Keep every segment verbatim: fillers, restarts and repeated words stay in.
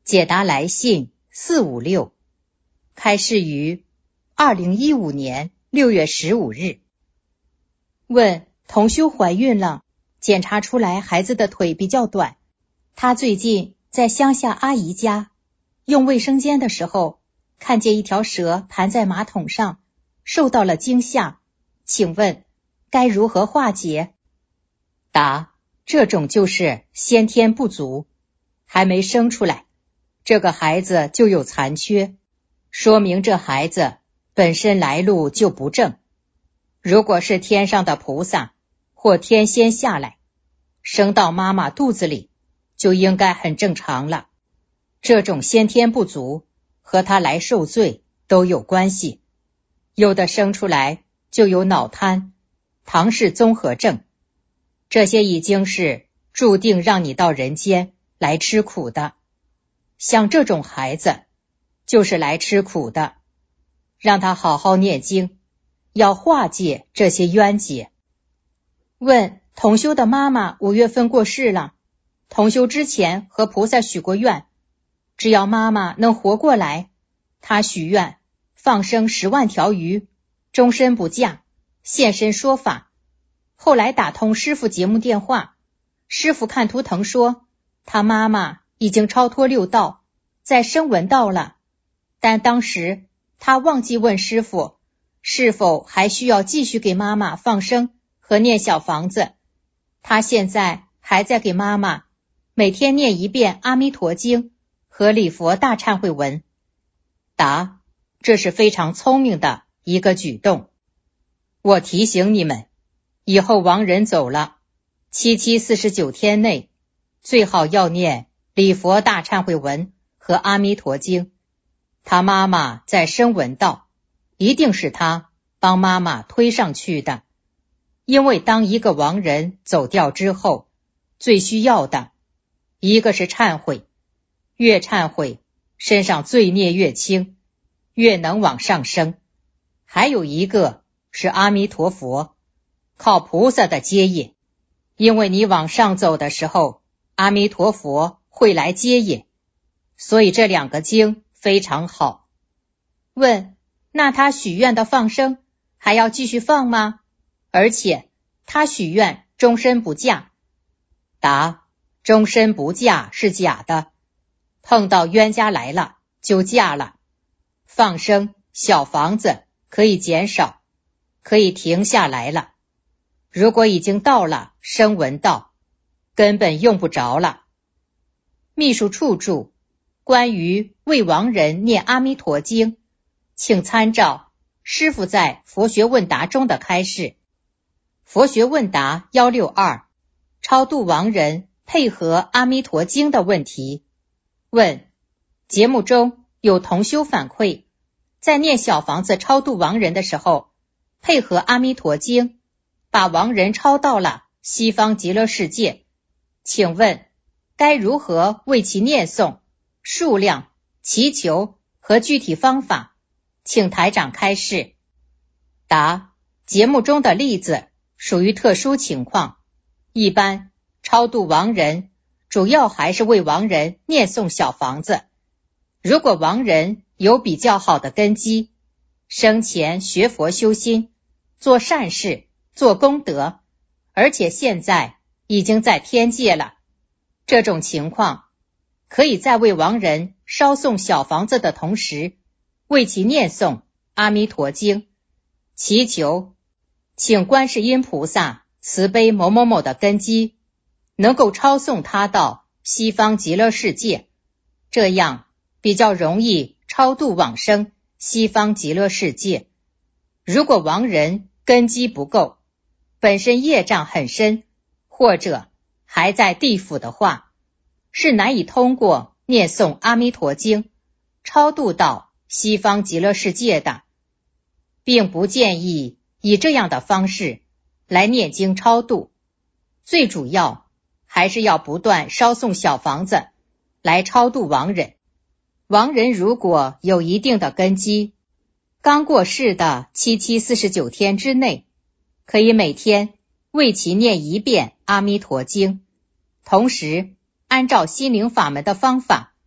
解答来信四五六，开示于二零一五年六月十五日。问：同修怀孕了，检查出来孩子的腿比较短，她最近在乡下阿姨家用卫生间的时候，看见一条蛇盘在马桶上，受到了惊吓，请问该如何化解？答：这种就是先天不足，还没生出来，这个孩子就有残缺，说明这孩子本身来路就不正。如果是天上的菩萨或天仙下来，生到妈妈肚子里，就应该很正常了。这种先天不足和他来受罪都有关系，有的生出来就有脑瘫、唐氏综合症，这些已经是注定让你到人间来吃苦的。像这种孩子就是来吃苦的，让他好好念经，要化解这些冤结。问：同修的妈妈五月份过世了，同修之前和菩萨许过愿，只要妈妈能活过来，他许愿放生十万条鱼，终身不嫁，现身说法。后来打通师父节目电话，师父看图腾说他妈妈已经超脱六道，在声闻道了，但当时他忘记问师父是否还需要继续给妈妈放生和念小房子。他现在还在给妈妈每天念一遍阿弥陀经和礼佛大忏悔文。答：这是非常聪明的一个举动。我提醒你们，以后亡人走了，七七四十九天内最好要念礼佛大忏悔文和阿弥陀经。他妈妈在声闻道，一定是他帮妈妈推上去的。因为当一个亡人走掉之后，最需要的一个是忏悔，越忏悔身上罪孽越轻，越能往上升。还有一个是阿弥陀佛，靠菩萨的接引，因为你往上走的时候，阿弥陀佛会来接引，所以这两个经非常好。问：那他许愿的放生还要继续放吗？而且他许愿终身不嫁。答：终身不嫁是假的，碰到冤家来了就嫁了。放生小房子可以减少，可以停下来了。如果已经到了声闻道，根本用不着了。秘书处注：关于为亡人念阿弥陀经，请参照师父在佛学问答中的开示。佛学问答一六二，超度亡人配合阿弥陀经的问题。问：节目中有同修反馈，在念小房子超度亡人的时候，配合阿弥陀经，把亡人超到了西方极乐世界，请问该如何为其念诵、数量、祈求和具体方法？请台长开示。答：节目中的例子属于特殊情况，一般超度亡人主要还是为亡人念诵小房子。如果亡人有比较好的根基，生前学佛修心，做善事，做功德，而且现在已经在天界了，这种情况可以在为亡人烧送小房子的同时，为其念诵阿弥陀经，祈求请观世音菩萨慈悲某某某的根基，能够超送他到西方极乐世界，这样比较容易超度往生西方极乐世界。如果亡人根基不够，本身业障很深，或者还在地府的话，是难以通过念诵阿弥陀经超度到西方极乐世界的，并不建议以这样的方式来念经超度。最主要还是要不断烧送小房子来超度亡人。亡人如果有一定的根基，刚过世的七七四十九天之内，可以每天为其念一遍阿弥陀经，同时按照心灵法门的方法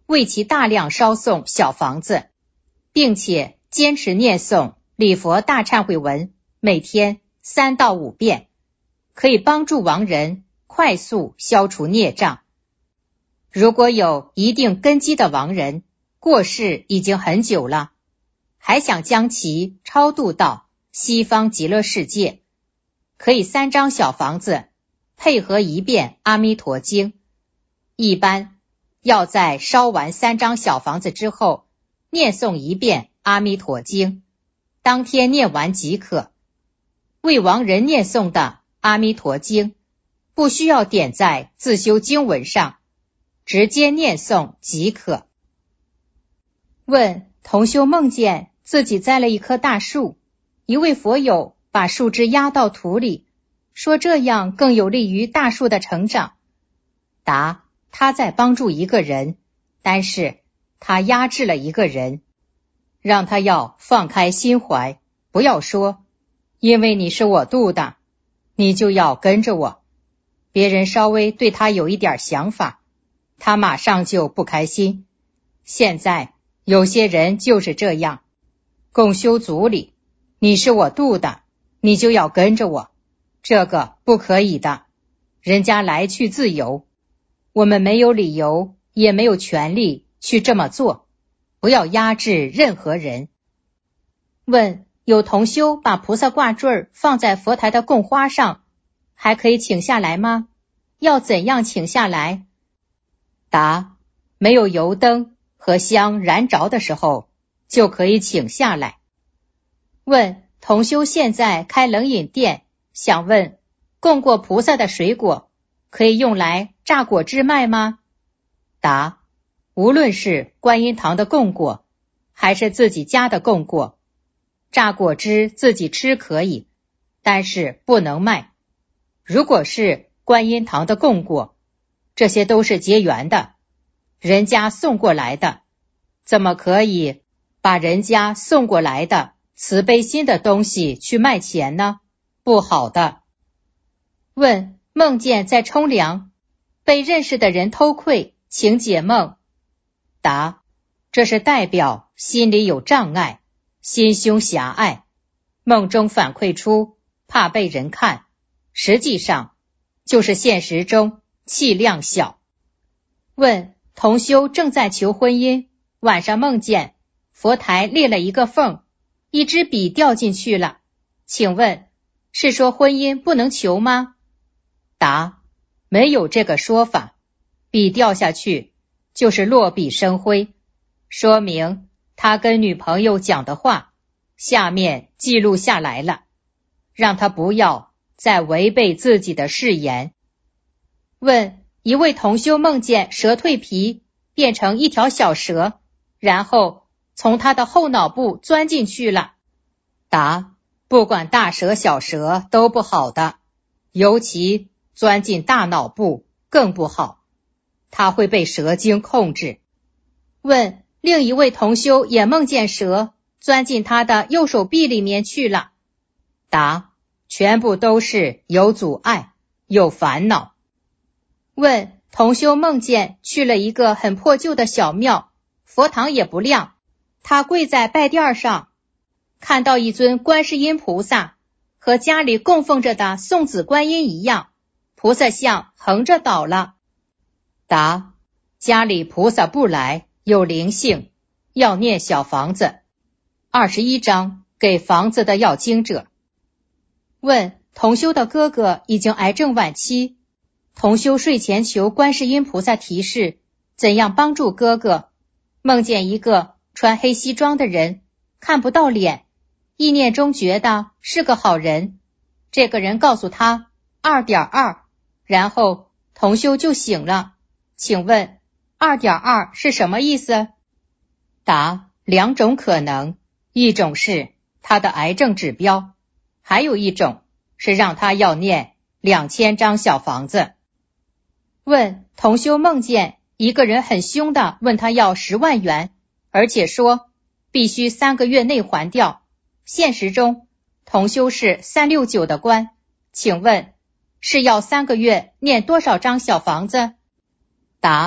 为其大量烧送小房子，并且坚持念诵礼佛大忏悔文，每天三到五遍，可以帮助亡人快速消除孽障。如果有一定根基的亡人过世已经很久了，还想将其超度到西方极乐世界，可以三张小房子配合一遍阿弥陀经，一般要在烧完三张小房子之后念诵一遍阿弥陀经，当天念完即可。为亡人念诵的阿弥陀经不需要点在自修经文上，直接念诵即可。问：同修梦见自己栽了一棵大树，一位佛友把树枝压到土里，说这样更有利于大树的成长。答：他在帮助一个人，但是他压制了一个人，让他要放开心怀，不要说因为你是我度的，你就要跟着我。别人稍微对他有一点想法，他马上就不开心。现在有些人就是这样，共修组里，你是我度的，你就要跟着我，这个不可以的。人家来去自由，我们没有理由也没有权利去这么做，不要压制任何人。问：有同修把菩萨挂坠放在佛台的供花上，还可以请下来吗？要怎样请下来？答：没有油灯和香燃着的时候就可以请下来。问：同修现在开冷饮店，想问供过菩萨的水果可以用来榨果汁卖吗？答：无论是观音堂的供果还是自己家的供果，榨果汁自己吃可以，但是不能卖。如果是观音堂的供果，这些都是结缘的，人家送过来的，怎么可以把人家送过来的慈悲心的东西去卖钱呢？不好的。问：梦见在冲凉，被认识的人偷窥，请解梦。答：这是代表心里有障碍，心胸狭隘，梦中反馈出怕被人看，实际上就是现实中气量小。问：同修正在求婚姻，晚上梦见佛台裂了一个缝，一支笔掉进去了，请问是说婚姻不能求吗？答：没有这个说法，笔掉下去就是落笔生灰，说明他跟女朋友讲的话下面记录下来了，让他不要再违背自己的誓言。问：一位同修梦见蛇蜕皮变成一条小蛇，然后从他的后脑部钻进去了。答：不管大蛇小蛇都不好的，尤其钻进大脑部更不好，他会被蛇精控制。问：另一位同修也梦见蛇钻进他的右手臂里面去了。答：全部都是有阻碍，有烦恼。问：同修梦见去了一个很破旧的小庙，佛堂也不亮，他跪在拜垫上，看到一尊观世音菩萨，和家里供奉着的送子观音一样，菩萨像横着倒了。答：家里菩萨不来，有灵性，要念小房子二十一章给房子的要经者。问：同修的哥哥已经癌症晚期，同修睡前求观世音菩萨提示怎样帮助哥哥，梦见一个穿黑西装的人，看不到脸，意念中觉得是个好人，这个人告诉他 二点二， 然后同修就醒了，请问 二点二 是什么意思？答：两种可能，一种是他的癌症指标，还有一种是让他要念两千张小房子。问：同修梦见一个人很凶的问他要十万元，而且说必须三个月内还掉，现实中同修是三六九的官，请问是要三个月念多少张小房子？答：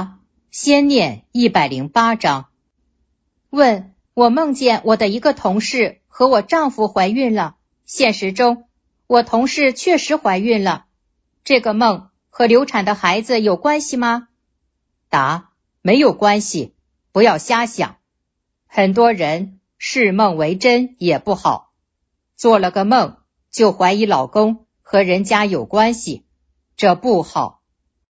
先念一百零八章。问：我梦见我的一个同事和我丈夫怀孕了，现实中我同事确实怀孕了，这个梦和流产的孩子有关系吗？答：没有关系，不要瞎想。很多人视梦为真也不好，做了个梦就怀疑老公和人家有关系，这不好。